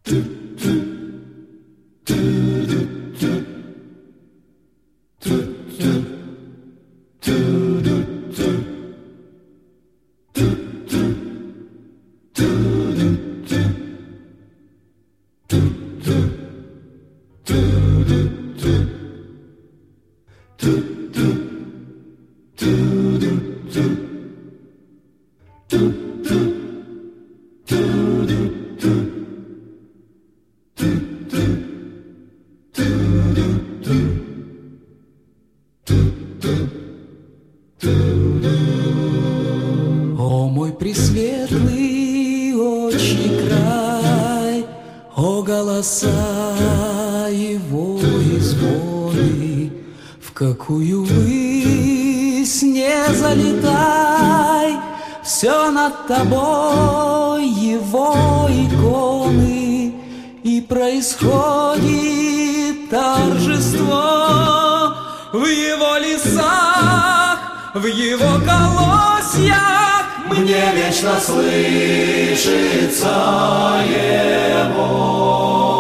О, мой пресветлый отчий край, о, голоса его и звоны, в какую высь не залетай, все над тобой его иконы, и происходит торжество в его лесах, в его колосьях. Мне вечно слышится его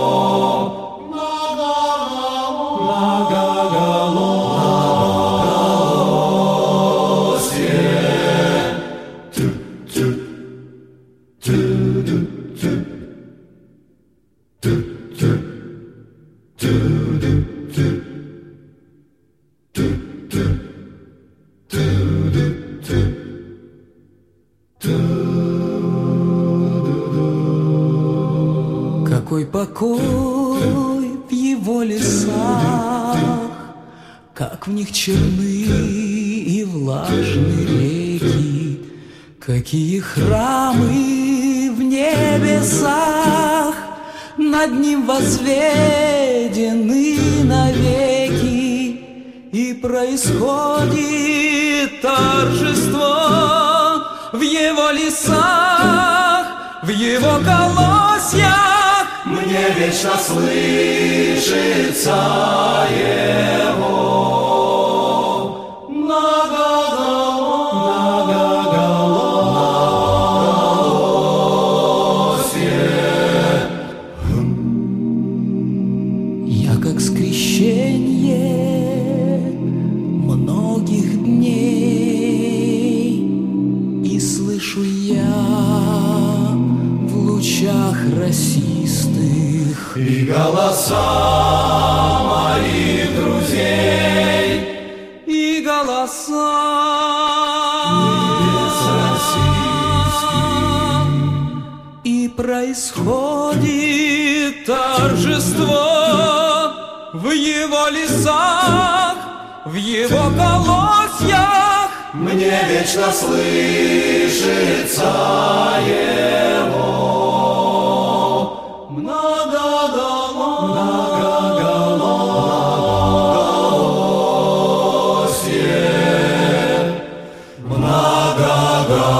Какой покой в его лесах, как в них черны и влажны реки, какие храмы в небесах над ним возведены навеки, и происходит торжество в его лесах, в его колосьях. Мне вечно слышится его многоголосие. Я как скрещение многих дней, и слышу я в лучах росистых и голоса моих друзей, и голоса и происходит торжество в его лесах, в его колосьях. Мне вечно слышится его многоголосие, многоголосие.